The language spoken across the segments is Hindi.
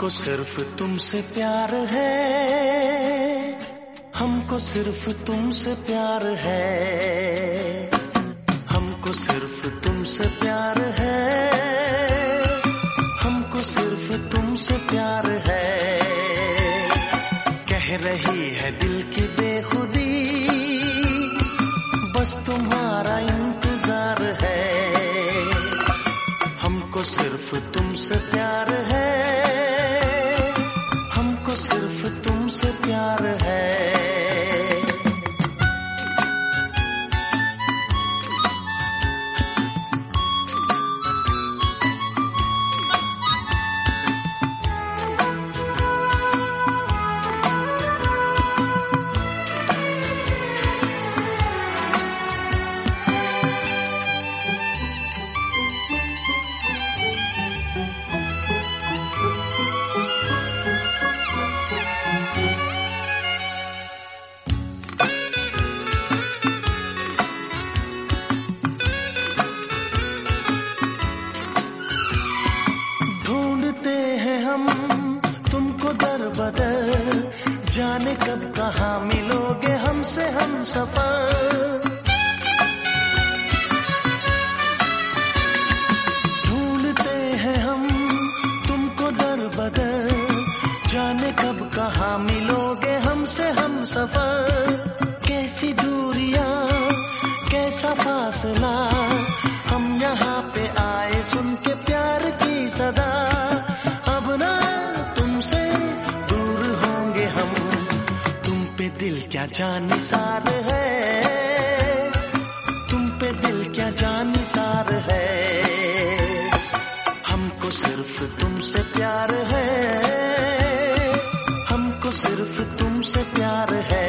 हमको सिर्फ तुमसे प्यार है, हमको सिर्फ तुमसे प्यार है, हमको सिर्फ तुमसे प्यार है, हमको सिर्फ तुमसे प्यार है। कह रही है दिल की बेखुदी, बस तुम्हारा इंतजार है। हमको सिर्फ तुमसे प्यार है, हमको सिर्फ तुमसे प्यार है। तुमको दर बदर, जाने कब कहाँ मिलोगे हमसे हम सफर। ढूंढते हैं हम तुमको दर बदर, जाने कब कहाँ मिलोगे हमसे हम सफर। कैसी दूरियां कैसा फासला, हम यहाँ पे आए सुन के प्यार की सदा। अब ना तुमसे दूर होंगे हम, तुम पे दिल क्या जानिसार है, तुम पे दिल क्या जानिसार है। हमको सिर्फ तुमसे प्यार है, हमको सिर्फ तुमसे प्यार है।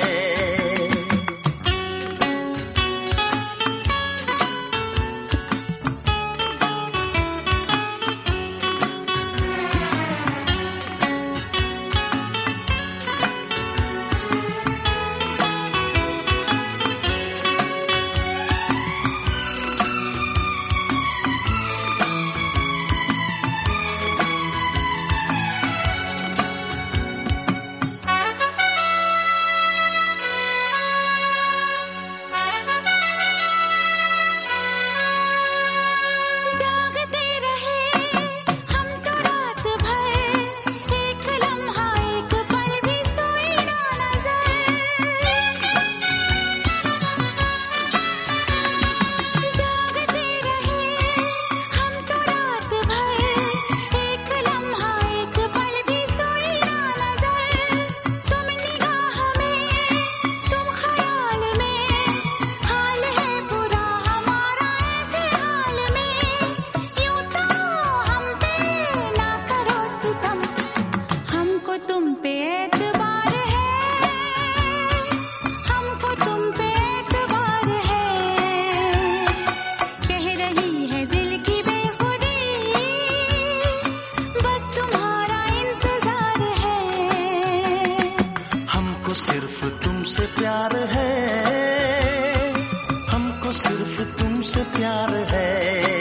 सिर्फ तुमसे प्यार है, हमको सिर्फ तुमसे प्यार है।